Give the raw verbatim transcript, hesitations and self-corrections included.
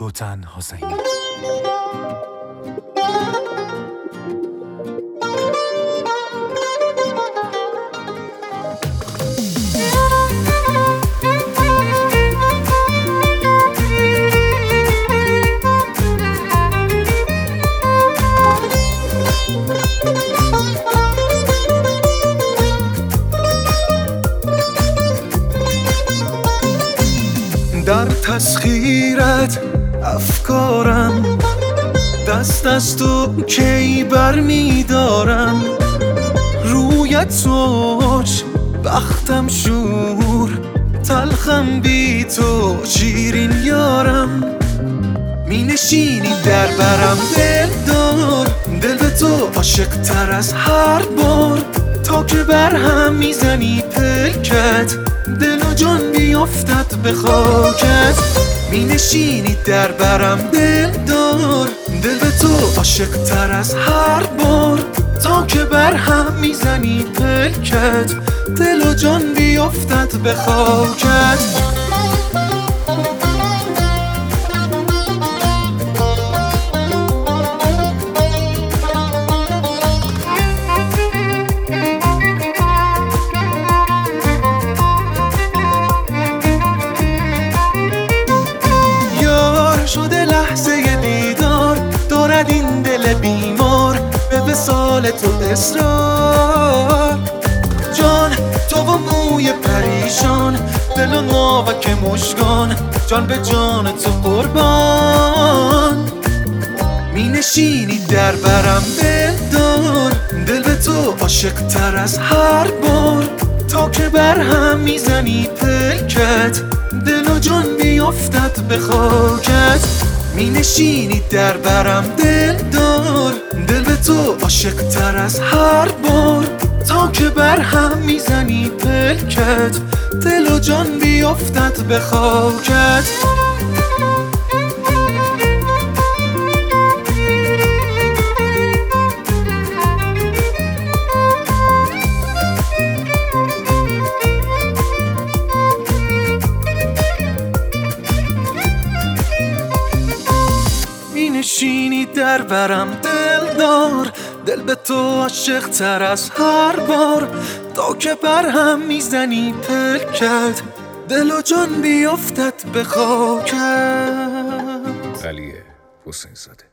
هوتن حسینی. در تسخیرت افکارم، دست از تو کی بر می دارم. رویت زوج بختم شور، تلخم بی تو شیرین یارم. می نشینی در برم دل دار، دل به تو عاشق تر از هر بار. تا که بر هم میزنی پلکت، دل و جان بیافتد به خاکت. می نشینی در برم دل دار، دل به تو عاشق تر از هر بار. تا که بر هم میزنی پلکت، دل و جان بیافتد به خاکت. شده لحظه دیدار، دارد این دل بیمار به وصال تو اصرار. جان تو و موی پریشان، دل و ناوک مشکان، جان به جان تو قربان. می نشینی در برم دل دار، دل به تو عاشق تر از هر بار. تا که بر هم میزنی پلکت، دل و جان بیافتد به خاکت. می نشینی در برم دل دار، دل به تو عاشق تر از هر بار. تا که بر هم میزنی پلکت، دل و جان بیافتد به خاکت. نشینی در برم دل دار، دل به تو عاشق تر از هر بار. تا که بر هم میزنی پلکت، دل و جان بیافتد به خاکت. علی حسین زاده.